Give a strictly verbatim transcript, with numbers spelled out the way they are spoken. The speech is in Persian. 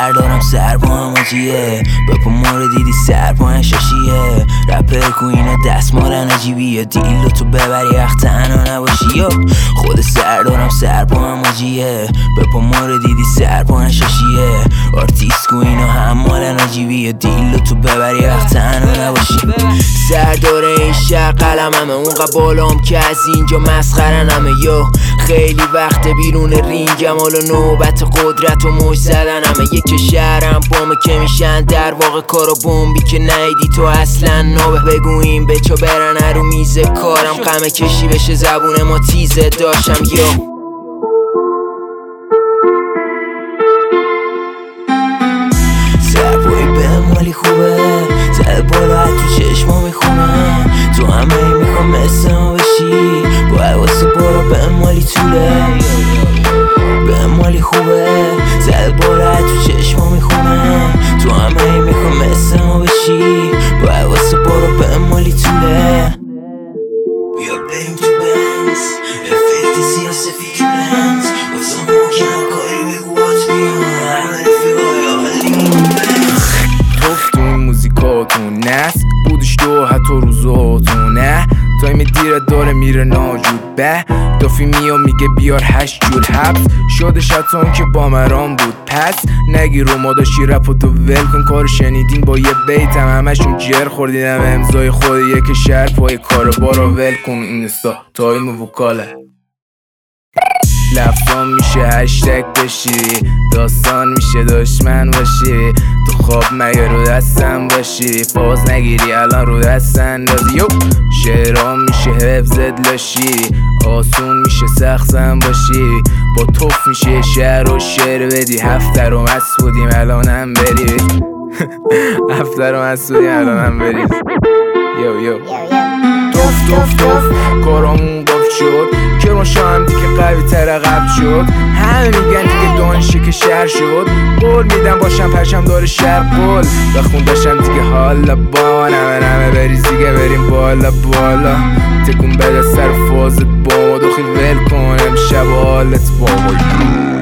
سردارم سر با هم آجیه بپا ما رو دیدی سر با شاشیه رپر کوینا دستمالن عجیبیه دیل تو ببری وقت تنها نباشی یا خود سردارم سر با هم آجیه بپا ما رو دیدی سر با شاشیه آرتیست کوینا هم مالن عجیبیه دیل تو ببری وقت تنها نباشی سردار این شهر قلممه اونقدر بالام که از اینجا مسخرنمه یا خیلی وقت بیرون رینگم حالا نوبت قدرت و موج زدنمه یک شهرم بامه که میشن در واقع کارا بمبی که نیدی تو اصلا نابه بگویم به چا برن رو میز کارم غمه کشی بشه زبون ما تیزه داشتم یا سرپایی به مالی خوبه زد بالا تو چشما میخونه تو همه ای میخوام مثل ما بشی با حواس بارا به مالی طوله به مالی خوبه زد بالا تو چشما میخونه تو همه ای میخوام مثل ما بشی با حواس بارا به مالی طوله بیا بریم تو بنز افکت سیاه سفید تو لنز واسه محکم کاری بگو بات بیان همه رفیقای آقلی توف تو این موزیکاتون نست بودش تو حتی روزاتونه تایم دیره داره میره ناجود به دافی میام میگه بیار هشت جور حبس شده شتان که با مرام بود پس نگی رو ما داشتی رپ و تو ول کن کار شنیدین با یه بیتم همشون جر خوردیدم امضای خود یک شهر پای کارو بارا ول کن اینستا تایم وکاله لفظان میشه هشتگ بشی داستان میشه دشمن باشی تو خواب مگه رو دستم باشی باز نگیری الان رو دست اندازی یو شعرام میشه حفظت لاشی آسون میشه سختم باشی با توف میشه شعر و شعر بدی هفته رو مست بودیم الانم بریز هفته رو مست بودیم الانم بریز یو یو توف توف توف کارامون باف شد کرمان شاهم دیگه قوی تر قبل شد همه میگن دیگه دانشه که شهر شد قول میدم باشم پرشم داره شهر قول بخون داشتم دیگه حالا با نمه نمه بریز دیگه بریم بالا بالا تکون بده سر فازت با ما دخیل ول کن امشب حالت بابا